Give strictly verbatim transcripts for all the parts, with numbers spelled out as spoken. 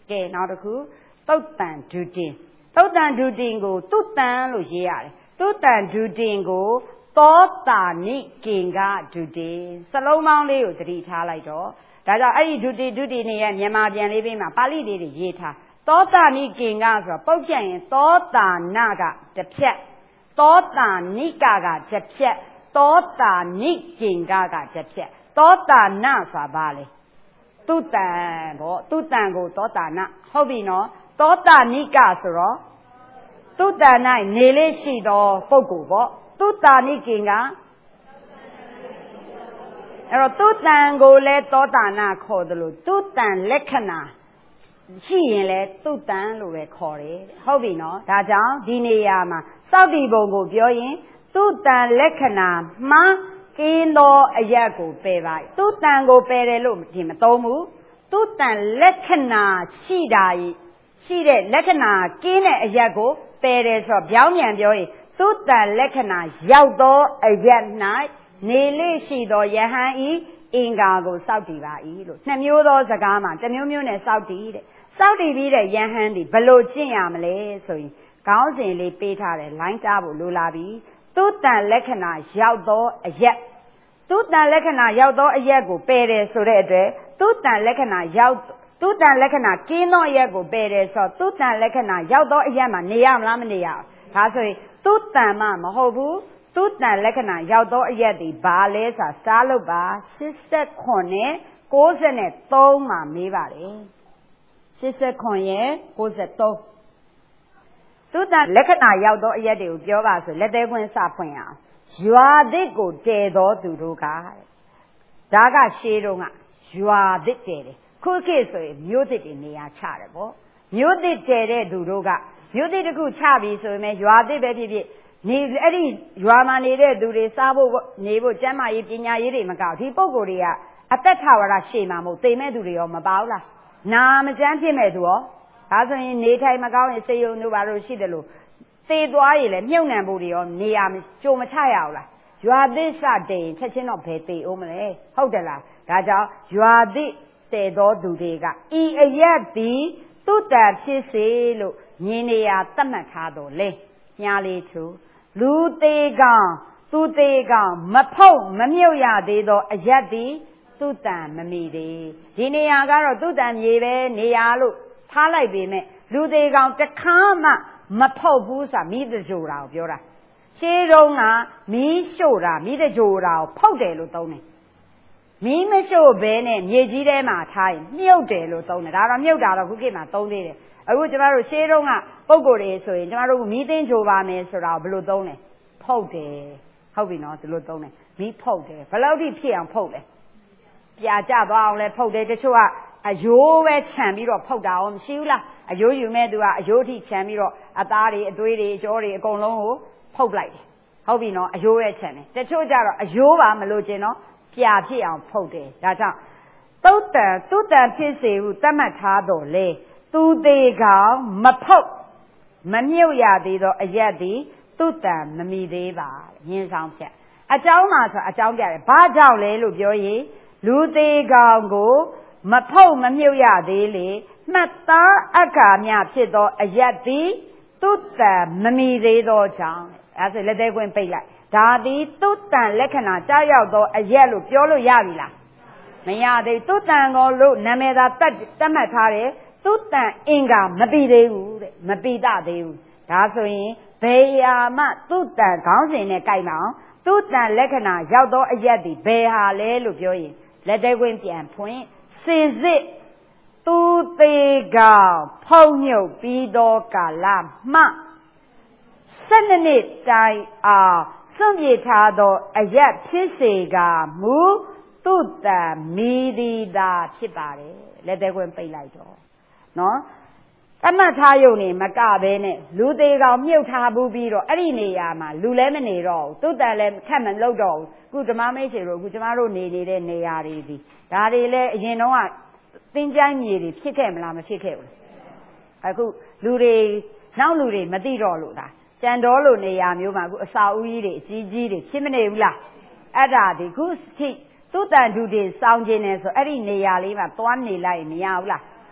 kể nào được cứ tốt tàn du tiền tốt tàn du tiền của tốt tàn lo gì à tốt tàn du tiền của tốt tàn nị kinh ga du tiền sao lâu mang lấy ở đây thà lại đó đại gia ấy du tiền du tiền này nhà mà tiền lấy bên mà Pali đi đi gì thà tốt tàn nị kinh ga rồi bao nhiêu tốt tàn na ga tập set tốt tàn nị ga ga tập set tốt tàn nị kinh ga ga tập set tốt tàn na sao ba lấy tốt tàn bộ tốt tàn của tốt tàn na hậu bị nó tốt tàn nị ga rồi tốt tàn này nề lệ sĩ đó bao gồm bộ tốt tàn nị kinh ga rồi tốt tàn của lệ tốt tàn na khó được luôn tốt tàn lệ khăn na chỉ là tốt tàn luôn về khó đấy hậu bị nó đại gia đi này mà sau đi bộ của biểu diễn tốt tàn lệ khăn na mà kinh đó ai cũng bề vậy tốt tàn của bề đấy luôn thì mà tô mũ tốt tàn lệ khăn na sĩ đại sĩ đấy lệ khăn na kinh này ai cũng bề đấy rồi biểu diễn biểu diễn tốt tàn lệ khăn na giàu đó ai này nề lệ sĩ đó nhà hàng ý应该个扫地吧，伊咯，那苗多这个嘛，这苗苗呢扫地的，扫地比的严寒的，不落钱呀么嘞，所以高兴的被他的懒家不落拉比，都当来看那小多一夜，都当来看那小多一夜个白的说的对，都当来看那小，都当来看那见到一个白的说，都当来看那小多一夜嘛，你样那么你样，他说都当嘛么好不？tốt tàn lẽ khả năng giao đó ấy thì bà lẽ sa sa lô bà xích xét khôn này cố sẽ này tô mà mấy bà đấy xích xét khôn này cố sẽ tô tốt tàn lẽ khả năng giao đó ấy thìပြောbà rồi lẽ đây cũng sao phải à dọa đi cô chế đó từ đâu cả đã cả xe đâu ngà dọa đi chế đấy cứ cái rồi nhiều đi thì nhà cha đấy bố nhiều đi chế đấy từ đâu cả nhiều đi thì cứ cha bị rồi mà dọa đi bé bị bị你那里原嘛你的都得啥不你不怎么一边伢一点么搞，提报告的呀，啊，得查完了写嘛，冇对面都的要么包了，那么真偏没多，他说你台嘛搞，谁有你话都写的咯，最多一嘞，苗南部的哦，你呀就么查要了，原的啥的，才先那排队我们嘞，好的啦，大家原的最多都这个，一一的都在去写咯，你呢呀怎么查到嘞？压力出。路地讲，路地讲，没跑没苗呀的都一下的都当没没的。今年呀，个罗都当一位你呀路，他来边没？路地讲这看嘛，没跑步啥，没得做了，表啦。谁容啊？没修啦，没得做了，跑得路到呢。没没修白呢，业绩的嘛差，苗得路到呢，当然苗家了，估计嘛到的嘞。而我这边说谁容啊？报告的所以这边说没得做吧没说了，不路到呢。跑的，好比喏，这路东呢，没跑的，不老的偏跑的，家家多来跑的，这说啊，啊有外前面咯跑到我们少啦，啊有有咩都啊，有的前面咯，啊大的、对的、小的、公龙哦，跑不来的，好比喏，啊有外前面，这说家咯，啊有吧没路见喏，家偏跑的，加上都等都等偏师傅怎么查到嘞？都得讲没跑，没有呀的咯，一样的。都当没没得吧，人上片。啊，招嘛说啊，招家的，把招来路表演，路得讲过，没跑没有呀的嘞，没打啊个面皮到啊一的，都当没没得到张，还是来得关背来，大的都当来看那家要到啊一路表路压力啦，没呀的都当我路那么大得得么差的，都当应该没比得有的，没比大的有，他所以。白呀嘛，都当刚才那改忙，都当来看那要到一夜的白下来路表演，来在问点point，现在都得个朋友比多个啦嘛，甚至呢在啊，甚至查到一夜平时个母都当米的大七八的，来在问背来着，喏。咁啊，他有呢，咪加俾呢，路地個苗差不比咯，一年呀嘛，路嚟咪嚟咯，都得嚟看門路咗，佢就媽咪食咯，佢就媽咯嚟嚟嚟嚟呀嚟啲，但係咧，現在話點解嘢嚟撇開唔啦咪撇開咯，係佢路地，嗱路地咪啲咗路啦，正多路嚟呀苗嘛，佢燒魚嚟，煮煮嚟，切乜嚟啦，一笪啲佢切，都但路地燒嘢呢，所以一年呀嚟嘛，端嚟嚟咪有啦。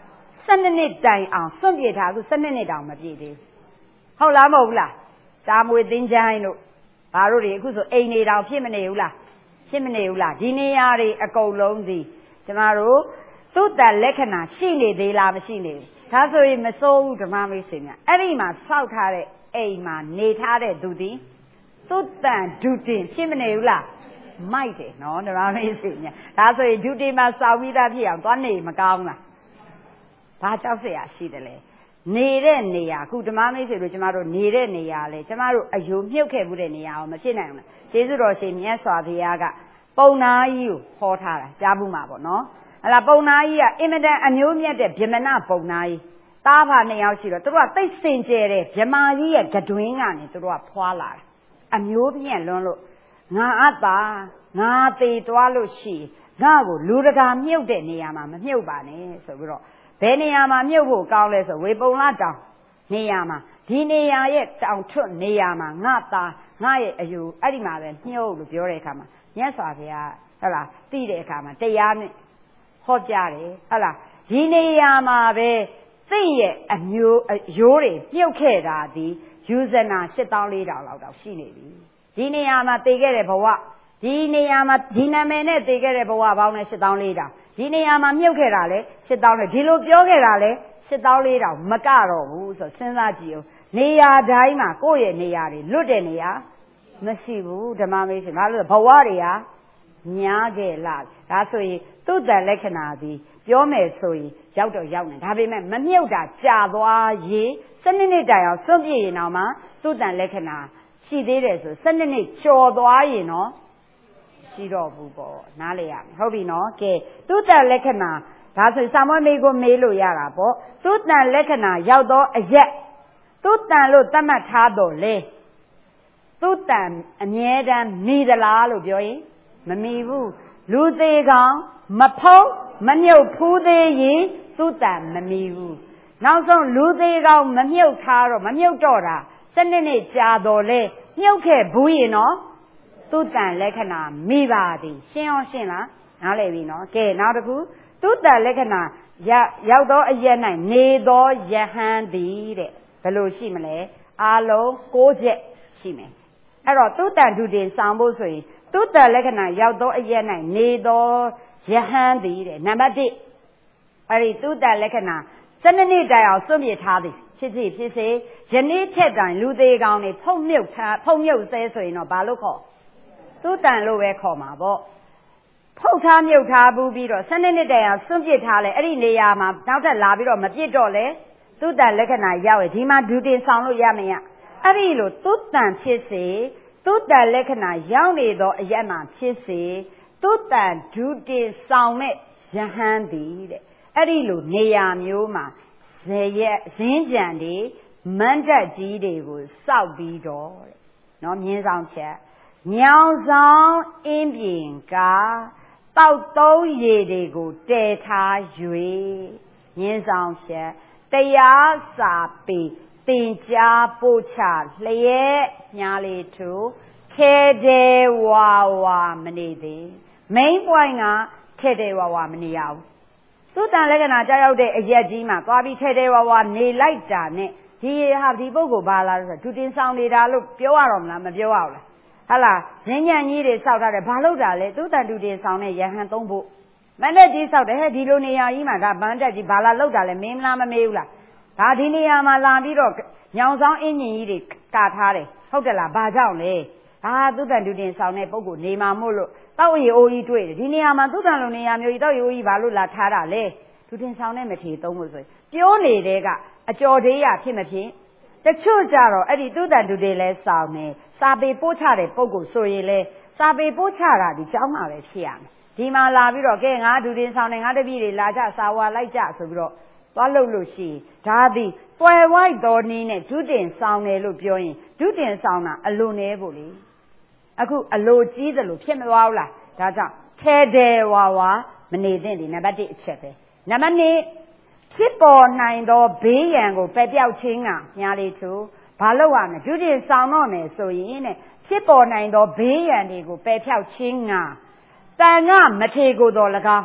စနစ်နှစ်တိုင်အောင်စွန့်ပြေထားအခုစနစ်နှစ်တောင်မပြေသေးဘူးဟုတ်လားမဟုတ်လားတာမွေသင်္ချိုင်းတို့ဘာတို့တွေအခုဆိုအိမ်နေတောင်ဖြစ်မနေဘူးလားဖြစ်မနေဘူးလားဒီနေရာတွေအကုန်လုံးစီကျမတို့သူ့တန်လက္ခဏာရှိနေသေးလားမရှိနေဘူးဒါဆိုရင်မစိုးဘူးဓမ္မမိတ်ဆွေများအဲ့ဒီမှာစောက်ထားတဲ့အိမ်မှာနေထားတဲ့သူသည်သူ့တန်ဒုတင်ဖြစ်မနေဘူးလားမိုက်တယ်နော်ဓမ္မမိတ်ဆွေများဒါဆိုရင်ဒုတင်မှာစောက်ပြီးသားဖြစ်အောင်သွားနေမကောင်းလားဘာကြောက်เสียရှိတယ်လဲနေတဲ့နေရာအခုဓမ္မမိတ်ဆွေတို့ကျမတို့နေတဲ့နေရာလေကျမတို့အယုံမြုပ်ခဲ့မှုတဲ့နေရာအောင်မဖြစ်နိုင်ဘူးလားကျေးဇူးတော်ရှင်မြတ်စွာဘုရားကပုံနာကြီးကိုဟောထားတာကြားဘူးမှာပေါ့နော်ဟလာပုံနာကြီးကအင်မတန်အမျိုးမြတ်တဲ့ဗြဟ္မဏပုံနာကြီးတားဖာနှစ်ယောက်ရှိတော့သူတို့ကသိစင်ကြယ်တဲ့ဗြဟ္မာကြီးရဲ့ကတွင်းကနေသူတို့ကဖွာလာတာအမျိုးပြည့်လွန်းလို့ငါအပ်တာငါသေးသွားလို့ရှိငါ့ကိုလူတကာမြုပ်တဲ့နေရာမှာမမြုပ်ပါနဲ့ဆိုပြီးတော့ဘယ်နေရာမှာမြုပ်ဖို့ကောင်းလဲဆိုဝေပုံလတောင်နေရာမှာဒီနေရာရဲ့တောင်ထွတ်နေရာမှာငါသားငါရဲ့အယူအဲ့ဒီမှာပဲမြုပ်လို့ပြောတဲ့အခါမှာမြတ်စွာဘုရားဟုတ်လားသိတဲ့အခါမှာတရားနဲ့ဟောကြားတယ်ဟုတ်လားဒီနေရာမှာပဲသိရဲ့အမျိုးရိုးတွေမြုပ်ခဲ့တာဒီယူဇနာရှစ်သောင်းလေးတောင်လောက်တော့ရှိနေပြီဒီနေရာမှာတည်ခဲ့တဲ့ဘဝဒီနေရာမှာဒီနာမည်နဲ့တည်ခဲ့တဲ့ဘဝပေါင်းနဲ့ရှစ်သောင်းလေးတောင်ဒီနေရာမှာမြုပ်ခဲ့တာလေရှစ်သောင်းနဲ့ဒီလိုပြောခဲ့တာလေရှစ်သောင်းလေးတောင်မကတော့ဘူးဆိုစဉ်းစားကြည့်အောင်နေရာတိုင်းမှာကိုယ့်ရဲ့နေရာတွေလွတ်တဲ့နေရာမရှိဘူးဓမ္မမိတ်ဆွေဘာလို့ဘဝတွေကများခဲ့လားဒါဆိုရင်သူ့တန်လက္ခဏာသည်ပြောမယ်ဆိုရင်ရောက်တော့ရောက်နေဒါပေမဲ့မမြုပ်တာကြာသွားရင်စနစ်နှစ်တိုင်အောင်စွန့်ပြစ်ရင်တော့မှသူ့တန်လက္ခဏာရှိသေးတယ်ဆိုစနစ်နှစ်ကျော်သွားရင်တော့ရှိတော့ဘူးပေါ့နားလေရမယ်ဟုတ်ပြီနော်ကဲသူ့တန်လက္ခဏာဒါဆိုစာမွေးမေးကိုမေးလို့ရတာပေါ့သူ့တန်လက္ခဏာရောက်တော့အရက်သူ့တန်လို့သတ်မှတ်ထားတော့လေသူ့တန်အမြဲတမ်းမိသလားလို့ပြောရင်မမီဘူးလူသေးကောင်မဖုံးမမြုပ်ဖူးသေးရင်သူ့တန်မမီဘူးနောက်ဆုံးလူသေးကောင်မမြုပ်ထားတော့မမြုပ်တော့တာစနစ်နဲ့ကြာတော့လေမြုပ်ခဲ့ဘူးရင်နော်သူ့တန်လက္ခဏာမိပါသည်ရှင်းအောင်ရှင်းလားနားလည်ပြီနော်ကဲနောက်တစ်ခုသူ့တန်လက္ခဏာရောက်သောအရက်၌နေသောယဟန်သည်တဲ့ဘယ်လိုရှိမလဲအာလုံး၉ချက်ရှိမယ်အဲ့တော့သူ့တန်ဒုတင်ဆောင်ဖို့ဆိုရင်သူ့တန်လက္ခဏာရောက်သောအရက်၌နေသောယဟန်သည်တဲ့နံပါတ်၁အဲ့ဒီသူ့တန်လက္ခဏာစနစ်နှစ်တိုင်အောင်စွန့်ပစ်ထားသည်ဖြစ်စီဖြစ်စေယနေ့ထက်တိုင်လူသေးကောင်တွေဖုံမြုပ်ထားဖုံမြုပ်ဆဲဆိုရင်တော့ဘာလို့ခေါ်သူ့တန်လို့ပဲခေါ်မှာပေါ့ဖုတ်ထားမြုပ်ထားဘူးပြီးတော့စနစ်နှစ်တိုင်အောင်စွန့်ပစ်ထားလဲအဲ့ဒီနေရာမှာနောက်ထပ်လာပြီးတော့မပြစ်တော့လဲသူ့တန်လက္ခဏာရောက်ရဒီမှာဒုတင်ဆောင်လို့ရမရအဲ့ဒီလိုသူ့တန်ဖြစ်စေသူ့တန်လက္ခဏာရောက်နေသောအရက်မှာဖြစ်စေသူ့တန်ဒုတင်ဆောင်မဲ့ယဟန်သည်တဲ့အဲ့ဒီလိုနေရာမျိုးမှာဇေရက်ဇင်းကြံတွေမန်းတက်ကြီးတွေကိုစောက်ပြီးတော့တဲ့နော်မြင်းဆောင်ချက်ညောင်ဆောင်အင်းပြင်ကတောက်သုံးရည်တွေကိုတည်ထား၍မြင်းဆောင်ချက်တရားစာပေတင်ကြားပို့ချလျက်ညားလေးသူထဲတဲဝါဝါမနေသေး main point ကထဲတဲဝါဝါမနေရဘူးသူ့တန်လက္ခဏာကြောက်ရောက်တဲ့အရက်ကြီးမှာသွားပြီးထဲတဲဝါဝါနေလိုက်တာနဲ့ဒီဟာဒီပုဂ္ဂိုလ်ဘာလားဆိုတော့ဒုတင်ဆောင်နေတာလို့ပြောရတော့မလားမပြောရဘူးလားဟာလားဈဉ္ဉံကြီးတွေစောက်ထားတယ်ဘာလို့တာလဲသူ့တန်ဒုတင်ဆောင်နဲ့ယဟန်သုံးဖို့မန္တကြီးစောက်တယ်ဟဲ့ဒီလိုနေရာကြီးမှာဒါဗန်းတက်ကြီးဘာလာလောက်တာလဲမင်းလားမမေးဘူးလားဒါဒီနေရာမှာလာပြီးတော့ညောင်ဆောင်အင်းကြီးကြီးတွေကာထားတယ်ဟုတ်တယ်လားဘာကြောင့်လဲဟာသူ့တန်ဒုတင်ဆောင်တဲ့ပုဂ္ဂိုလ်နေမှာမို့လို့တောက်ရီအိုးကြီးတွေ့တယ်ဒီနေရာမှာသူ့တန်လိုနေရာမျိုးကြီးတောက်ရီအိုးကြီးဘာလို့လာထားတာလဲဒုတင်ဆောင်နဲ့မထေသုံးလို့ဆိုရင်ပြောနေတဲ့ကအကျော်သေးရဖြစ်မဖြစ်တချို့ကြတော့အဲ့ဒီသူ့တန်ဒုတင်လဲဆောင်နေစာပေပို့ချတဲ့ပုဂ္ဂိုလ်ဆိုရင်လဲစာပေပို့ချတာဒီเจ้าမှာပဲဖြစ်ရမယ်ဒီမှာလာပြီးတော့ကဲငါဒုတင်ဆောင်နေငါတပည့်တွေလာကြစာဝါလိုက်ကြဆိုပြီးတော့သွားလို့လို့ရှိရင်ဒါသည်ပွယ်ဝိုက်တော်နည်းနဲ့ဒုတင်ဆောင်တယ်လို့ပြောရင်ဒုတင်ဆောင်တာအလိုနေဖို့လေအခုအလိုကြီးသလိုဖြစ်မသွားဘူးလားဒါကြောင့်ထဲတဲဝါဝါမနေသင့်ဒီနံပါတ်၁အချက်ပဲနံပါတ်၂ဖြစ်ပေါ်နိုင်သောဘေးရန်ကိုပယ်ပြောက်ခြင်းကညားလေးသူဘာလို့ရမလဲဒုတင်ဆောင်တော့မယ်ဆိုရင်တဲ့ဖြစ်ပေါ်နိုင်သောဘေးရန်တွေကိုပယ်ဖြောက်ခြင်းကတန်ကမထေကိုတော်၎င်း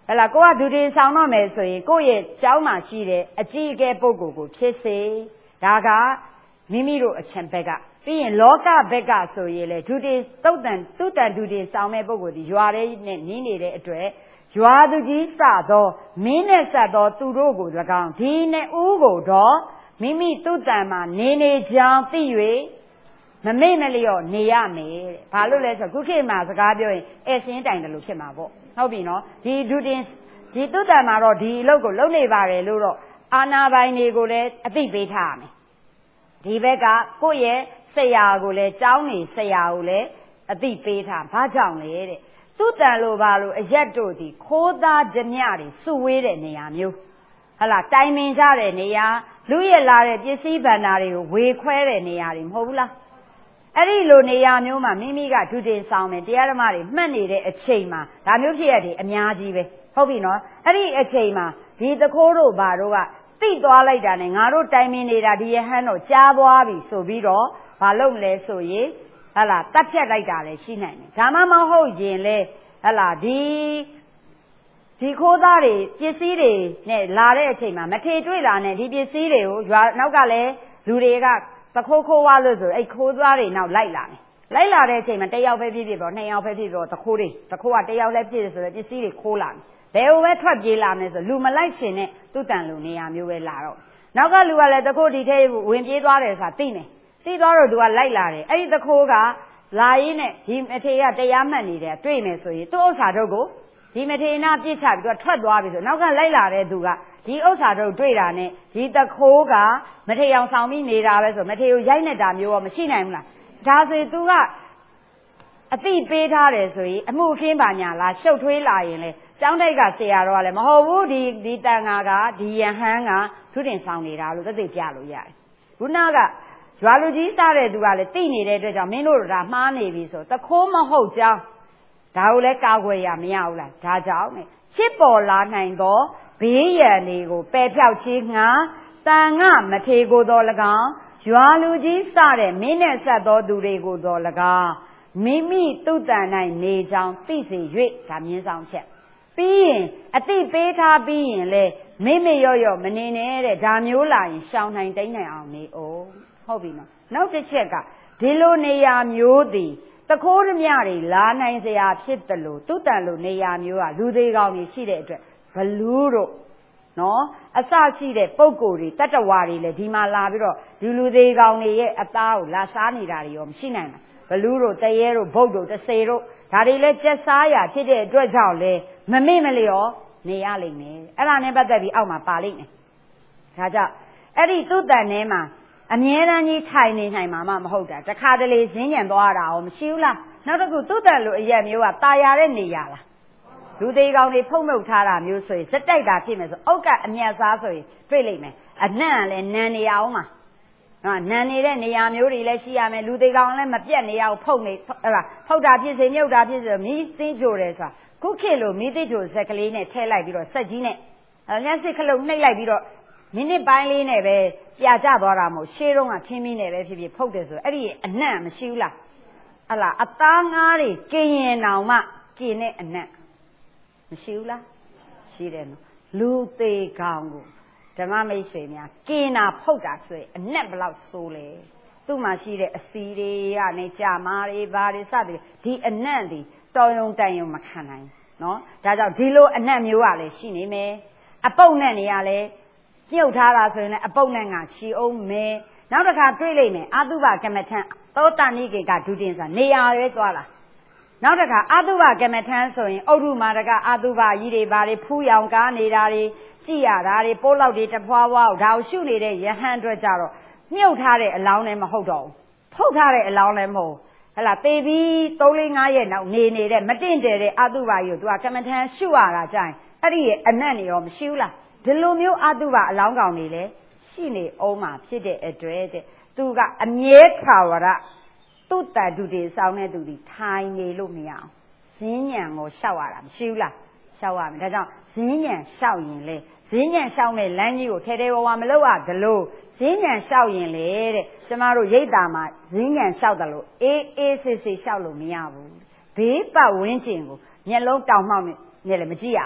ဟဲ့လားကိုကဒုတင်ဆောင်တော့မယ်ဆိုရင်ကိုယ့်ရဲ့ကျောင်းမှာရှိတဲ့အကြီးအကဲပုဂ္ဂိုလ်ကိုဖြစ်စေဒါကမိမိတို့အချင်းဘက်ကပြီးရင်လောကဘက်ကဆိုရင်လေဒုတင်သုတ်တန်သုတန်ဒုတင်ဆောင်မဲ့ပုဂ္ဂိုလ်ဒီရွာထဲနဲ့နီးနေတဲ့အတွက်ရွာသူကြီးစသောမင်းနဲ့ဆက်သောသူတို့ကို၎င်းဒီနှစ်ဦးကိုတော့မိမိသုတန်မှာနေနေကြောင်းသိ၍မမေ့မလျော့နေရမယ်တဲ့ဘာလို့လဲဆိုခုခေတ်မှာစကားပြောရင်အဲစင်းတိုင်တယ်လို့ဖြစ်မှာပေါ့ဟုတ်ပြီနော်ဒီဒုတင်ဒီသုတန်မှာတော့ဒီအလုပ်ကိုလုပ်နေပါတယ်လို့တော့အာနာပိုင်တွေကိုလည်းအသိပေးထားရမယ်ဒီဘက်ကကိုယ့်ရဲ့ဆရာကိုလည်းကျောင်းနေဆရာကိုလည်းအသိပေးထားဘာကြောင့်လဲတဲ့သုတန်လိုပါလို့အရက်တို့ဒီခိုးသားဓမြတွေစုဝေးတဲ့နေရာမျိုးဟလာတိုင်ပင်ကြတဲ့နေရာလူရလာတဲ့ပစ္စည်းဗန္ဓာတွေကိုဝေခွဲတဲ့နေရာတွေမဟုတ်ဘူးလားအဲ့ဒီလိုနေရာမျိုးမှာမိမိကဒုတင်ဆောင်မယ်တရားဓမ္မတွေမှတ်နေတဲ့အချိန်မှာဒါမျိုးဖြစ်ရတယ်အများကြီးပဲဟုတ်ပြီနော်အဲ့ဒီအချိန်မှာဒီတခိုးတို့ဘာတို့ကသိသွားလိုက်တာနဲ့ငါတို့တိုင်ပင်နေတာဒီရဟန်းတော့ကြားသွားပြီဆိုပြီးတော့ဘာလုပ်လဲဆိုရင်ဟလာတတ်ဖြတ်လိုက်တာလည်းရှိနိုင်တယ်ဒါမှမဟုတ်ရင်လေဟလာဒီဒီခိုးသားတွေပစ္စည်းတွေနဲ့လာတဲ့အချိန်မှာမထေတွေ့လာနဲ့ဒီပစ္စည်းတွေကိုရွာနောက်ကလည်းလူတွေကသခိုးခိုးဝါလို့ဆိုအဲ့ခိုးသားတွေနောက်လိုက်လာတယ်လိုက်လာတဲ့အချိန်မှာတစ်ယောက်ပဲဖြစ်ဖြစ်တော့နှစ်ယောက်ပဲဖြစ်ဖြစ်တော့သခိုးတွေသခိုးကတစ်ယောက်လည်းဖြစ်ဆိုတော့ပစ္စည်းတွေခိုးလာတယ်ဘယ်ဟိုပဲထွက်ပြေးလာမယ်ဆိုလူမလိုက်ချင်တဲ့သူ့တန်လူနေရာမျိုးပဲလာတော့နောက်ကလူကလည်းသခိုးဒီထဲဝင်ပြေးသွားတယ်ဆိုတာသိနေသိသွားတော့သူကလိုက်လာတယ်အဲ့ဒီသခိုးကလာရင်းနဲ့ဒီမထေရတရားမှတ်နေတယ်တွေ့မယ်ဆိုရင်သူ့ဥစ္စာတို့ကိုဒီမထေရနာပြစ်ချပြီးတော့ထွက်သွားပြီဆိုနောက်ကလိုက်လာတဲ့သူကဒီဥစ္စာတို့တွေ့တာနဲ့ဒီသခိုးကမထေရအောင်ဆောင်ပြီးနေတာပဲဆိုမထေရကိုရိုက်နေတာမျိုးတော့မရှိနိုင်ဘူးလားဒါဆိုရင်သူကအတိပေးထားတယ်ဆိုရင်အမှုခင်းပါညာလားရှုပ်ထွေးလာရင်လေကျောင်းတိုက်ကဆရာတော်ကလည်းမဟုတ်ဘူးဒီဒီတန်ဃာကဒီယဟန်ကသူတင်ဆောင်နေတာလို့သက်သေပြလို့ရတယ်ခုနကရွာလူကြီးစားတဲ့သူကလည်းသိနေတဲ့အတွက်ကြောင့်မင်းတို့ဒါမှားနေပြီဆိုသခိုးမဟုတ်ကြောင်းဒါကိုလည်းကာကွယ်ရမရဘူးလားဒါကြောင့်နဲ့ချစ်ပေါ်လာနိုင်သောဘေးရန်တွေကိုပယ်ဖြောက်ခြင်းငှာတန်ငါမထေကိုတော်၎င်းရွာလူကြီးစတဲ့မင်းနဲ့ဆက်သောသူတွေကိုတော်၎င်းမိမိတုတ်တန်၌နေကြောင်းသိစေ၍ဒါမြင်းဆောင်ချက်ပြီးရင်အတိပေးထားပြီးရင်လေမိမိရော့ရော့မနေနဲ့တဲ့ဒါမျိုးလာရင်ရှောင်နိုင်တိန်နိုင်အောင်နေအောင်ဟုတ်ပြီနော်နောက်တစ်ချက်ကဒီလိုနေရာမျိုးသည်တခိုးဓမြတွေလာနိုင်စရာဖြစ်တယ်လို့တုတ်တန်လို့နေရာမျိုးကလူသေးကောင်းကြီးရှိတဲ့အတွက်ဘလူးတို့နော်အစရှိတဲ့ပုံကိုယ်တွေတတ္တဝါတွေလည်းဒီမှာလာပြီးတော့ဒီလူသေးကောင်းတွေရဲ့အသားကိုလာစားနေတာတွေရောမရှိနိုင်ဘူးဘလူးတို့တရေတို့ဘုတ်တို့တစေတို့ဒါတွေလည်းကျက်စားရဖြစ်တဲ့အတွက်ကြောင့်လေမမေ့မလျော်နေရလိမ့်မယ်အဲ့ဒါနဲ့ပတ်သက်ပြီးအောက်မှာပါလိမ့်မယ်ဒါကြောင့်အဲ့ဒီတုတ်တန်ထဲမှာအမြဲတမ်းကြီးထိုင်နေနိုင်မှာမှမဟုတ်တာတခါတလေဈဉ်ညံသွားတာရောမရှိဘူးလားနောက်တစ်ခုတုတ်တန်လိုအရက်မျိုးကตายရတဲ့နေရလားလူသေးကောင်တွေဖုံးနှုတ်ထားတာမျိုးဆိုရင်စက်တိုက်တာဖြစ်မယ်ဆိုအောက်ကအမြတ်စားဆိုရင်တွေ့လိမ့်မယ်အနံ့ကလည်းနန်နေရအောင်မှာနော်နန်နေတဲ့နေရာမျိုးတွေလည်းရှိရမယ်လူသေးကောင်လည်းမပြတ်နေရအောင်ဖုံးနေဟလားဖုတ်တာဖြစ်စေမြုပ်တာဖြစ်စေမီးသိကြိုတယ်ဆိုတာခုခေတ်လိုမီးသိကြိုဇက်ကလေးနဲ့ထည့်လိုက်ပြီးတော့စက်ကြီးနဲ့အဲညစစ်ခလုတ်နှိပ်လိုက်ပြီးတော့မိနစ်ပိုင်းလေးနဲ့ပဲပြာကျသွားတာမဟုတ်ရှေးတုန်းကချင်းမီးနဲ့ပဲဖြစ်ဖြစ်ဖုတ်တယ်ဆိုအဲ့ဒီအနံ့မရှိဘူးလားဟလားအသားငါးတွေကင်ရင်တောင်မှကျင်တဲ့အနံ့မရှိဘူးလားရှိတယ်နော်လူသေးကောင်ကိုဓမ္မမိတ်ဆွေများကျင်တာဖုတ်တာဆိုရင်အနက်ဘလောက်ဆိုးလဲသူ့မှာရှိတဲ့အစီတွေကနေကြာမာတွေဘာတွေစသည်ဒီအနက်ဒီတော်ရုံတန်ရုံမခံနိုင်နော်ဒါကြောင့်ဒီလိုအနက်မျိုးကလည်းရှိနေမယ်အပုပ်နဲ့နေရလဲမြုပ်ထားတာဆိုရင်လည်းအပုပ်နဲ့ငါရှီအောင်မယ်နောက်တစ်ခါတွေ့လိမ့်မယ်အာတုဘကမ္မထံသောတဏိကေကဒုတင်စာနေရာရဲသွားလာနောက်တစ်ခါအာတုဘကမ္မထံဆိုရင်ဩရုမာရကအာတုဘကြီးတွေဘာတွေဖူးရောင်ကားနေတာတွေကြည်ရတာတွေပိုးလောက်တွေတဖွာဖွာဒါကိုရှုနေတဲ့ယဟန်အတွက်ကြတော့မြုပ်ထားတဲ့အလောင်းလည်းမဟုတ်တော့ဘူးဖုတ်ထားတဲ့အလောင်းလည်းမဟုတ်ဟလာသေပြီးသုံးလေးငါးရက်နောက်နေနေတဲ့မတင့်တယ်တဲ့အာတုဘကြီးကိုသူကကမ္မထံရှုရတာကြိုင်အဲ့ဒီရဲ့အနံ့နေရောမရှိဘူးလားဒီလိုမျိုးအာတုဘအလောင်းကောင်တွေလည်းရှိနေအောင်မှာဖြစ်တဲ့အတွက်တဲ့သူကအမြဲထာဝရတုတ္တတုတွေစောင်းတဲ့သူဒီထိုင်နေလို့မရအောင်ဈဉ္ဉံကိုရှောက်ရတာမရှိဘူးလားရှောက်ရမယ်ဒါကြောင့်ဈဉ္ဉံရှောက်ရင်လေဈဉ္ဉံရှောက်မဲ့လမ်းကြီးကိုထဲထဲဝဝမလုပ်ရသလိုဈဉ္ဉံရှောက်ရင်လေတဲ့ကျမတို့ရိတ်တာမှာဈဉ္ဉံရှောက်တယ်လို့အေးအေးဆေးဆေးရှောက်လို့မရဘူးဘေးပတ်ဝန်းကျင်ကိုမျက်လုံးတောင်မှောက်နဲ့လည်းမကြည့်ရဘူးစ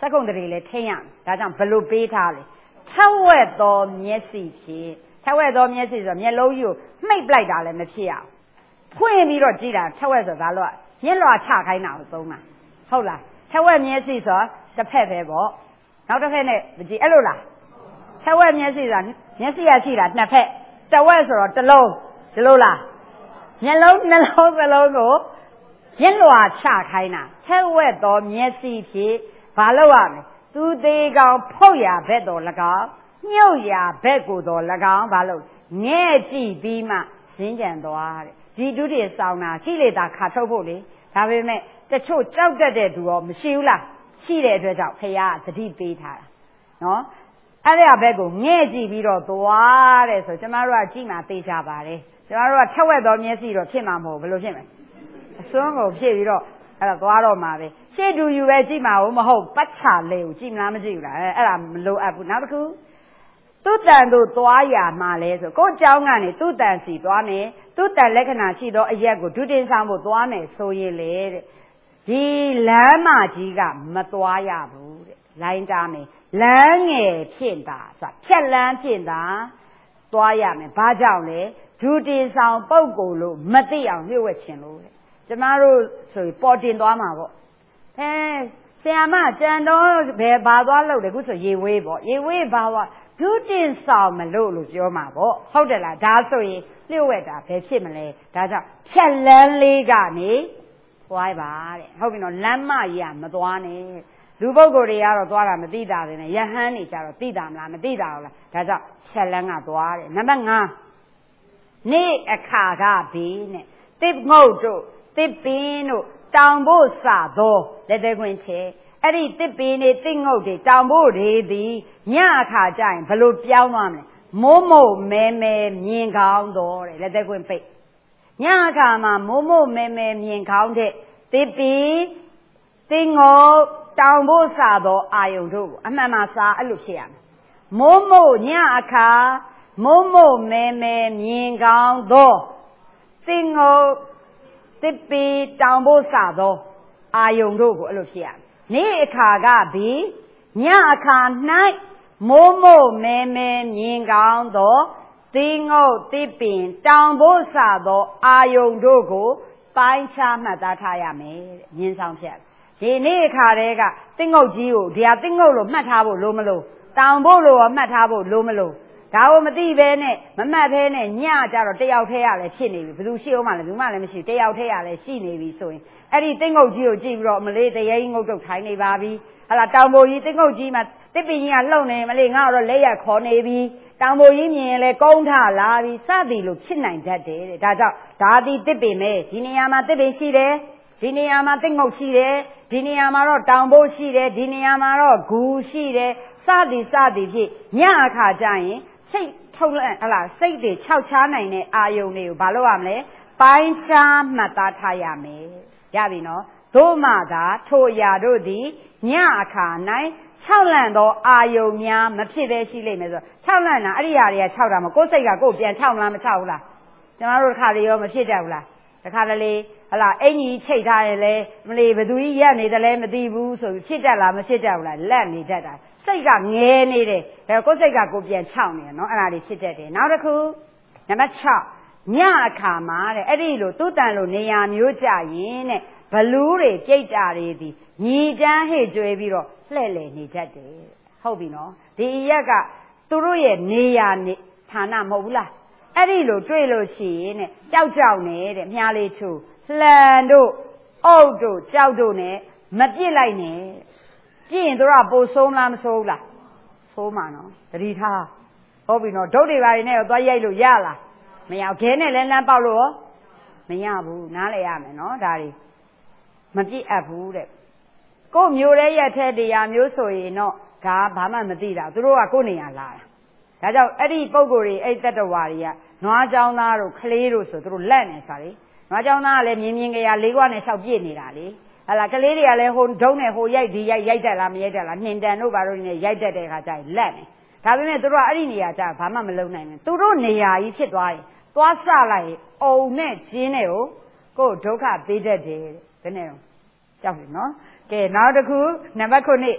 စကုံတရေလည်းထိရဒါကြောင့်ဘလို့ပေးထားလေထက်ဝက်သောမျက်စိဖြင့်ထက်ဝက်သောမျက်စိဆိုမျက်လုံးကြီးကိုမှိတ်ပလိုက်တာလည်းမဖြစ်အောင်ဖွင့်ပြီးတော့ကြည့်တာထက်ဝက်ဆိုဒါလို့မျက်လွှာချခိုင်းတာကိုသုံးတာဟုတ်လားထက်ဝက်မျက်စိဆိုတစ်ဖက်ပဲပေါ့နောက်တစ်ဖက်နဲ့မကြည့်အဲ့လိုလားထက်ဝက်မျက်စိဆိုတာမျက်စိရရှိတာနှစ်ဖက်တစ်ဝက်ဆိုတော့တစ်လုံးဒီလိုလားမျက်လုံးနှလုံးစလုံးကိုမျက်လွှာချခိုင်းတာထက်ဝက်သောမျက်စိဖြင့်ဘာလို့ရမလဲသူသေးကောင်ဖုတ်ရဘက်တော်၎င်းညှုပ်ရဘက်ကိုတော်၎င်းဘာလို့ငဲ့ကြည့်ပြီးမှဇင်းကြံသွားတဲ့ဒီဒုတိယဆောင်တာကိလေသာခါထုတ်ဖို့လေဒါပေမဲ့တချို့ကြောက်တတ်တဲ့သူရောမရှိဘူးလားရှိတဲ့အတွက်ကြောင့်ဖရာကသတိပေးထားတာနော်အဲ့ဒီအဘက်ကိုငဲ့ကြည့်ပြီးတော့သွားတဲ့ဆိုကျမတို့ကကြည့်မှသိကြပါတယ်ကျမတို့ကထက်ဝက်တော်မျက်စိတော့ဖြစ်မှာမဟုတ်ဘယ်လိုဖြစ်မလဲအစွန်းကိုဖြစ်ပြီးတော့အဲ့ဒါသွားတော့မှာပဲရှေ့တူယူပဲကြည့်မှာမဟုတ်ပတ်ချလေးကိုကြည့်မလားမကြည့်ဘူးလားအဲ့ဒါမလိုအပ်ဘူးနောက်တစ်ခုသူ့တန်တို့သွားရမှာလဲဆိုကိုယ့်เจ้าကနေသူ့တန်စီသွားမယ်သူ့တန်လက္ခဏာရှိသောအရက်ကိုဒုတင်ဆောင်ဖို့သွားမယ်ဆိုရင်လေတဲ့ဒီလမ်းမကြီးကမသွားရဘူးတဲ့လိုင်းတားမယ်လမ်းငယ်ဖြစ်တာဆိုဖြက်လန်းဖြစ်တာသွားရမယ်ဘာကြောင့်လဲဒုတင်ဆောင်ပုဂ္ဂိုလ်လို့မသိအောင်လျှို့ဝှက်ခြင်းလို့တဲ့ကျမတို့ဆိုပေါ်တင်သွားမှာပေါ့အဲဆရာမကြံတော့ဘယ်ဘာသွားလို့လဲခုဆိုရေဝေးပေါ့ရေဝေးဘာဝဒုတင်ဆောင်မလို့လို့ပြောမှာပေါ့ဟုတ်တယ်လားဒါဆိုရင်လျှို့ဝှက်တာဘယ်ဖြစ်မလဲဒါကြောင့်ဖြက်လန်းလေးကနေသွားပါတဲ့ဟုတ်ပြီနော်လမ်းမကြီးကမသွားနဲ့လူပုဂ္ဂိုလ်တွေကတော့သွားတာမသိတာပဲနဲ့ယဟန်နေကြတော့သိတာမလားမသိတာဘူးလားဒါကြောင့်ဖြက်လန်းကသွားတယ်နံပါတ်ငါနေ့အခါကဘေးနဲ့တစ်ငုတ်တို့တစ်ပင်တို့တောင်ဖို့စသောလက်သေးခွင်ချေအဲ့ဒီတစ်ပင်တွေတစ်ငုတ်တွေတောင်ဖို့တွေသည်ညအခါကျရင်ဘလို့ပြောင်းသွားမလဲမိုးမို့မဲမဲမြင်ကောင်းတော့တဲ့လက်သေးခွင်ပိတ်ညအခါမှာမိုးမို့မဲမဲမြင်ကောင်းတဲ့တစ်ပင်တစ်ငုတ်တောင်ဖို့စသောအာယုန်တို့ကိုအမှန်မှစားအဲ့လိုဖြစ်ရမယ်မိုးမို့ညအခါမိုးမို့မဲမဲမြင်ကောင်းသောတစ်ငုတ်တစ်ပင်တောင်ဖို့စသောအာယုန်တို့ကိုအဲ့လိုဖြစ်ရမယ်နေ့အခါကဘီညအခါ၌မိုးမို့မဲမဲမြင်ကောင်းသောတင်းငုတ်တစ်ပင်တောင်ဖို့စသောအာယုန်တို့ကိုပိုင်းခြားမှတ်သားထားရမယ်တဲ့မြင်ဆောင်ဖြစ်ဒီနေ့အခါတည်းကတင်းငုတ်ကြီးကိုဒီဟာတင်းငုတ်လို့မှတ်ထားဖို့လိုမလို့တောင်ဖို့လို့မှတ်ထားဖို့လိုမလို့ဒါကိုမသိဘဲနဲ့မမှတ်ဘဲနဲ့ညကြတော့တယောက်တည်းရလဲဖြစ်နေပြီဘယ်သူရှိအောင်မလဲဘူးမှလည်းမရှိတယောက်တည်းရလဲရှိနေပြီဆိုရင်အဲ့ဒီတင်းငုတ်ကြီးကိုကြည့်ပြီးတော့မလေးတရေငုတ်တုတ်ထိုင်နေပါပြီဟာလာတောင်ပေါ်ကြီးတင်းငုတ်ကြီးမှာတစ်ပင်ကြီးကလှုပ်နေမလေးငါတော့လက်ရခေါ်နေပြီတောင်ပေါ်ကြီးမြင်ရင်လဲကုန်းထလာပြီစသည်လို့ဖြစ်နိုင်တတ်တယ်တဲ့ဒါကြောင့်ဒါသည်တစ်ပင်ပဲဒီနေရာမှာတစ်ပင်ရှိတယ်ဒီနေရာမှာတင်းငုတ်ရှိတယ်ဒီနေရာမှာတော့တောင်ပေါ်ရှိတယ်ဒီနေရာမှာတော့ဂူရှိတယ်စသည်စသည်ဖြစ်ညအခါကျရင်စိတ်ထုတ်လက်ဟလားစိတ်တွေခြောက်ချားနိုင်တဲ့အာယုန်တွေကိုဘာလို့ရမလဲပိုင်းခြားမှတ်သားထားရမယ်ရပြီနော်တို့မှသာထိုအရာတို့သည်ညအခါ၌ခြောက်လန့်သောအာယုန်များမဖြစ်ဘဲရှိလိမ့်မယ်ဆိုခြောက်လန့်တာအဲ့ဒီအရာတွေကခြောက်တာမကိုယ်စိတ်ကကိုယ်ပြန်ခြောက်မလားမခြောက်ဘူးလားကျွန်တော်တို့တစ်ခါလေရောမဖြစ်တတ်ဘူးလားတစ်ခါတလေဟလားအင်ကြီးချိတ်ထားရင်လေမလီဘသူကြီးရက်နေတယ်လဲမသိဘူးဆိုပြီးဖြစ်တတ်လားမဖြစ်တတ်ဘူးလားလက်နေတတ်တာစိတ်ကငဲနေတယ်ဒါကိုယ်စိတ်ကကိုယ်ပြန်ခြောက်နေတယ်နော်အဲ့ဒါတွေဖြစ်တတ်တယ်နောက်တစ်ခုနံပါတ်၆ညအခါမှာတဲ့အဲ့ဒီလိုသူ့တန်လိုနေရာမျိုးကြရင်တဲ့ဘလူးတွေကြိတ်တာတွေဒီညီတန်းဟိတ်ကျွဲပြီးတော့လှဲ့လေနေတတ်တယ်ဟုတ်ပြီနော်ဒီရက်ကသူတို့ရဲ့နေရာနေဌာနမဟုတ်ဘူးလားအဲ့ဒီလိုတွေ့လို့ရှိရင်တဲ့ကြောက်ကြောက်နေတဲ့မြားလေးချိုးလှန်တို့အုတ်တို့ကြောက်တို့နဲ့မပြစ်လိုက်နဲ့ပြစ်ရင်တို့ကပိုဆိုးလားမဆိုးဘူးလားဆိုးမှာနော်တတိထားဟုတ်ပြီနော်ဒုတ်တွေပါနေတော့သွားရိုက်လို့ရလားမရခဲနဲ့လဲလန်းပေါက်လို့မရဘူးနားလဲရမယ်နော်ဒါတွေမပြစ်အပ်ဘူးတဲ့ကို့မျိုးရဲရက်ထဲတရားမျိုးဆိုရင်တော့ဒါဘာမှမသိတာသူတို့ကကို့နေရလာတာဒါကြောင့်အဲ့ဒီပုံကိုယ်တွေအဲ့တတ္တဝါတွေကနွားချောင်းသားတို့ခလေးတို့ဆိုသူတို့လက်နေစားလေနွားချောင်းသားကလည်းမြင်မြင်ကြရလေးကွာနဲ့လျှောက်ပြစ်နေတာလေဟလာကလေးတွေကလည်းဟိုဒုံးနဲ့ဟိုရိုက်ဒီရိုက်ရိုက်တတ်လားမရိုက်တတ်လားနှင်တန်တို့ဘာလို့နေရိုက်တတ်တဲ့ခါကျရင်လက်နေဒါပေမဲ့သူတို့ကအဲ့ဒီနေရာကျဘာမှမလုပ်နိုင်ဘူးသူတို့နေရာကြီးဖြစ်သွားရင်သွားဆလိုက်ရင်အုံနဲ့ကျင်းနဲ့ကိုကိုယ်ဒုက္ခပေးတတ်တယ်ဘယ်နဲ့တော့ကြောက်ပြီနော်ကဲနောက်တစ်ခုနံပါတ်ခုနှစ်သူ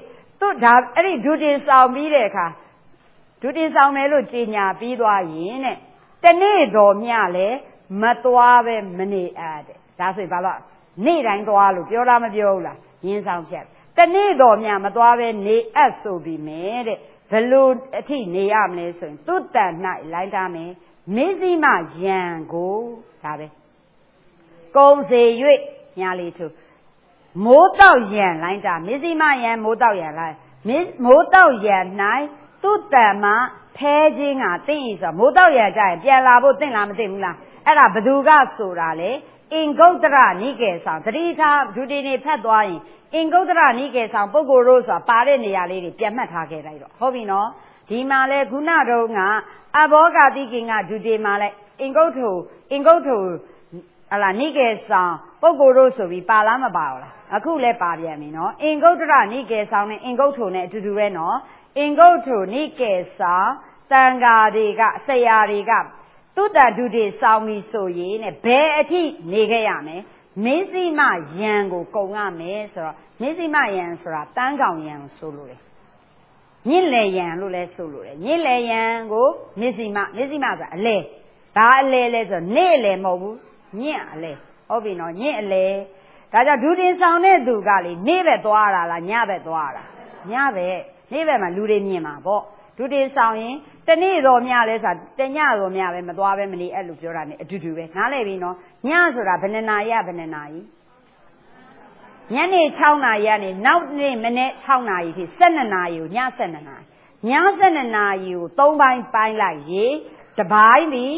သူဒါအဲ့ဒီဒုတင်ဆောင်ပြီးတဲ့အခါဒုတင်ဆောင်မယ်လို့ကြေညာပြီးသွားရင်တဲ့တနေ့တော်မြလဲမသွားပဲမနေအပ်တဲ့ဒါဆိုရင်ဘာလို့နေ့တိုင်းသွားလို့ပြောလားမပြောဘူးလားရင်းဆောင်ဖြတ်တနေ့တော်မြမသွားပဲနေအပ်ဆိုပြီးမယ်တဲ့ဘယ်လိုအထိနေရမလဲဆိုရင်သူ့တန်၌လိုက်ထားမယ်မေဇိမယံကိုဒါပဲကုံစေ၍ညာလေးသူမိုးတောက်ယံလိုက်တာမေဇိမယံမိုးတောက်ယံလိုက်မိုးတောက်ယံ၌သူ့တန်မှာဖဲခြင်းကတင့်ဤဆိုမိုးတောက်ယံကြရင်ပြန်လာဖို့တင့်လားမသိဘူးလားအဲ့ဒါဘသူကဆိုတာလေအင်္ဂုတ္တရနိကေဆောင်သတိထားဒုတိနေဖတ်သွားရင်အင်္ဂုတ္တရနိကေဆောင်ပုဂ္ဂိုလ်တို့ဆိုတာပါတဲ့နေရာလေးတွေပြန်မှတ်ထားခဲ့လိုက်တော့ဟုတ်ပြီနော်ဒီမှာလဲခုနတုန်းကအဘောဂတိကိင္ကဒုတိမှာလဲအင်္ဂုတ္ထုအင်္ဂုတ္ထုဟလာနိကေဆောင်ပုဂ္ဂိုလ်တို့ဆိုပြီးပါလားမပါဘူးလားအခုလဲပါပြန်ပြီနော်အင်္ဂုတ္တရနိကေဆောင်နဲ့အင်္ဂုတ္ထုနဲ့အတူတူပဲနော်အင်္ဂုတ္ထုနိကေဆောင်တန်ဃာတွေကဆရာတွေကတုတ္တဒုတိဆောင်ပြီဆိုရင်နဲ့ဘယ်အထိနေခဲ့ရမယ်မေဇိမယံကိုကုံရမယ်ဆိုတော့မေဇိမယံဆိုတာတန်းကောင်ယံဆိုလို့လေညစ်လေယံလို့လဲဆိုလို့လေညစ်လေယံကိုမေဇိမမေဇိမဆိုတာအလဲဒါအလဲလဲဆိုနေ့လေမဟုတ်ဘူးညစ်အလဲဟုတ်ပြီနော်ညစ်အလဲဒါကြောင့်ဒုတိဆောင်တဲ့သူကလေနေ့ပဲသွားတာလားညပဲသွားတာညပဲနေ့ပဲမှာလူတွေမြင်မှာပေါ့ဒုတိဆောင်ရင်တနေ့တော်မြလဲဆိုတာတညတော်မြပဲမသွားပဲမနေအဲ့လိုပြောတာ ਨੇ အတူတူပဲနားလည်ပြီနော်ညဆိုတာဘယ်နှစ်နာရီဘယ်နှစ်နာရီညနေ၆နာရီကနေနောက်နေ့မနေ့၆နာရီထိ၁၂နာရီကိုည၁၂နာရီည၁၂နာရီကို၃ပိုင်းပိုင်းလိုက်ရေတပိုင်းပြီး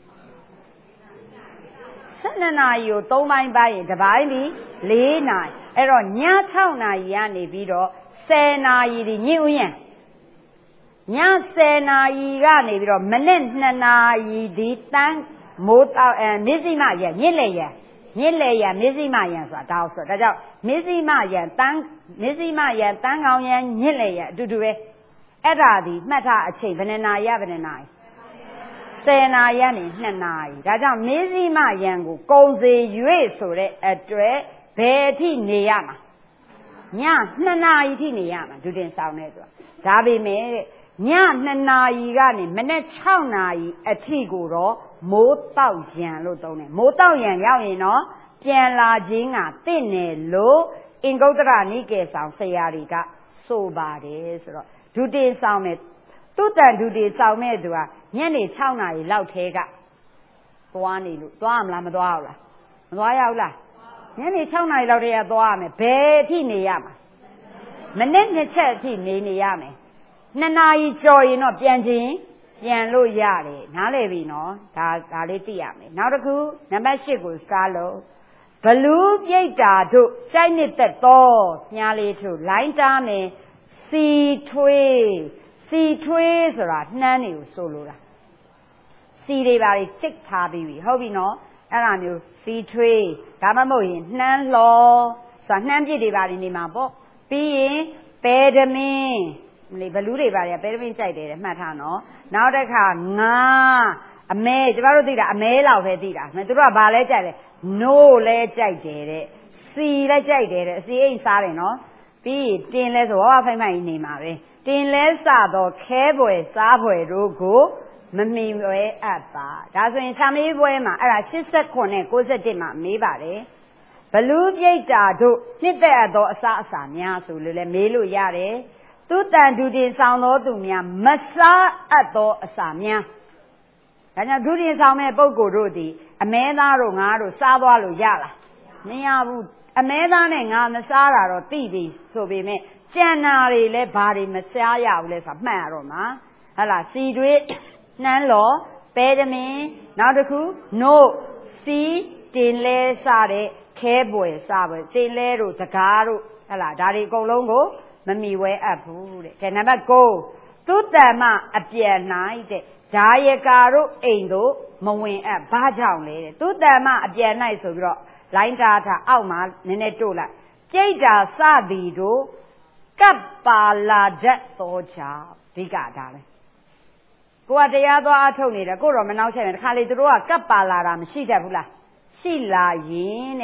၁၂နာရီကို၃ပိုင်းပိုင်းရင်တပိုင်းပြီး၄နာရီအဲ့တော့ည၆နာရီကနေပြီးတော့၁၀နာရီဒီညဥ်ဥယျံည၁၀နာရီကနေပြီးတော့မနေ့၂နာရီဒီတန်းမိုးတောက်အဲမေဇိမယံညစ်လေယံညစ်လေယံမေဇိမယံဆိုတာဒါဆိုဒါကြောင့်မေဇိမယံတန်းမေဇိမယံတန်းကောင်ယံညစ်လေယံအတူတူပဲအဲ့ဒါဒီမှတ်ထားအချိန်ဘယ်နှစ်နာရီဘယ်နှစ်နာရီ၁၀နာရီကနေ၂နာရီဒါကြောင့်မေဇိမယံကိုကုံစေ၍ဆိုတဲ့အတွက်ဘယ်အထိနေရမှာည၂နာရီထိနေရမှာဒုတင်ဆောင်နေဆိုတာဒါပေမဲ့တဲ့ည၂နာရီကနေမနေ့၆နာရီအထိကိုတော့မိုးတောက်ယံလို့သုံးတယ်မိုးတောက်ယံရောက်ရင်တော့ပြန်လာခြင်းကတင့်တယ်လို့အင်္ဂုတ္တရနိကေဆောင်ဆရာတွေကဆိုပါတယ်ဆိုတော့ဒုတိဆောင်မဲ့သူတန်ဒုတိဆောင်မဲ့သူကညနေ၆နာရီလောက်ထဲကသွားနေလို့သွားမလားမသွားဘူးလားမသွားရဘူးလားညနေ၆နာရီလောက်ထဲကသွားရမယ်ဘယ်အထိနေရမှာမနေ့နှစ်ချက်အထိနေနေရမယ်နှစ်နာရီကျော်ရင်တော့ပြန်ချင်းပြန်လို့ရတယ်နားလည်ပြီနော်ဒါဒါလေးသိရမယ်နောက်တစ်ခုနံပါတ်၈ကိုစကားလို့ဘလူးပြိတ္တာတို့စိုက်နှစ်သက်သောညားလေးတို့လိုင်းတားမယ်စီထွေးစီထွေးဆိုတာနှမ်းတွေကိုဆိုလိုတာစီတွေပါတွေချိတ်ထားပြီးပြီဟုတ်ပြီနော်အဲ့ဒါမျိုးစီထွေးဒါမှမဟုတ်ရင်နှမ်းလောဆိုတာနှမ်းပြစ်တွေပါတွေနေမှာပေါ့ပြီးရင်ပဲဓမင်းလေဘလူးတွေပါတွေကပဲဓမင်းကြိုက်တယ်တဲ့မှတ်ထားနော်နောက်တစ်ခါငါအမဲကျမတို့သိတာအမဲလောက်ပဲသိတာမင်းတို့ကဘာလဲကြိုက်လဲနိုးလဲကြိုက်တယ်တဲ့စီလဲကြိုက်တယ်တဲ့အစီအိမ်စားတယ်နော်ပြီးတင်လဲဆိုဝါဖိုင်ဖိုင်နေမှာပဲတင်လဲစတော့ခဲပွဲစားပွဲတို့ကိုမမီဝဲအပ်ပါဒါဆိုရင်ဆံမေးပွဲမှာအဲ့ဒါ၈၉နဲ့၉၁မှာမေးပါတယ်ဘလူးပြိတ္တာတို့နှစ်သက်အပ်သောအစားအစာများဆိုလို့လဲမေးလို့ရတယ်သူတန်ဒုတိဆောင်သောသူများမစားအပ်သောအစာများဒါကြောင့်ဒုတိဆောင်မဲ့ပုဂ္ဂိုလ်တို့သည်အမဲသားတို့ငါတို့စားသွားလို့ရလားမရဘူးအမဲသားနဲ့ငါမစားတာတော့သိပြီဆိုပေမဲ့ကြံနာတွေလည်းဘာတွေမစားရဘူးလဲဆိုတာမှတ်ရတော့မှာဟလာစီတွေနှမ်းလောပဲဓမင်းနောက်တစ်ခုနို့စီတင်လဲစားတဲ့ခဲပွယ်စားပွဲတင်လဲတို့တကားတို့ဟလာဒါတွေအကုန်လုံးကိုမမီဝဲအပ်ဘူးတဲ့ကဲနံပါတ်၉သူတ္တမအပြန်၌တဲ့ဓာယကာတို့အိမ်တို့မဝင်အပ်ဘာကြောင့်လဲတဲ့သူတ္တမအပြန်၌ဆိုပြီးတော့လိုင်းတာထားအောက်မှာနည်းနည်းတို့လိုက်ကြိတ်တာစသည်တို့ကပ္ပါလာတတ်သောကြောင့်အဓိကဒါပဲကိုကတရားသွားအထုတ်နေတယ်ကိုတော့မနှောက်ချက်နဲ့တခါလေသူတို့ကကပ္ပါလာတာမရှိတတ်ဘူးလားရှိလာရင်တဲ့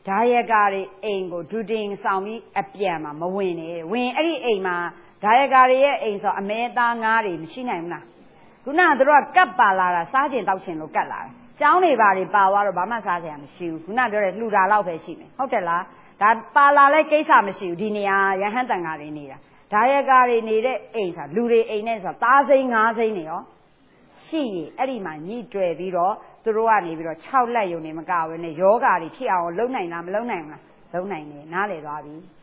ဒါယကာတွေအိမ်ကိုဒူတင်ဆောင်ပြီးအပြန်မှာမဝင်နဲ့ဝင်အဲ့ဒီအိမ်မှာဒါယကာတွေရဲ့အိမ်ဆိုအမဲသားငါးတွေမရှိနိုင်ဘူးလားခုနကသူတို့ကကပ်ပါလာတာစားကျင်တောက်ချင်လို့ကတ်လာတယ်ကျောင်းတွေပါတွေပါသွားတော့ဘာမှစားစရာမရှိဘူးခုနပြောတဲ့လှူတာလောက်ပဲရှိမယ်ဟုတ်တယ်လားဒါပါလာလဲကိစ္စမရှိဘူးဒီနေရာရဟန်းတန်ဃာတွေနေတာဒါယကာတွေနေတဲ့အိမ်ဆိုလူတွေအိမ်နဲ့ဆိုသားစိမ်းငါးစိမ်းတွေရောရှိရင်အဲ့ဒီမှာညှိတွယ်ပြီးတော့သူတို့ကနေပြီးတော့၆လက်ယုံနေမကဘဲနဲ့ယောဂါတွေဖြစ်အောင်လုံနိုင်လားမလုံနိုင်ဘူးလားလုံနိုင်တယ်နားလည်သွားပြီ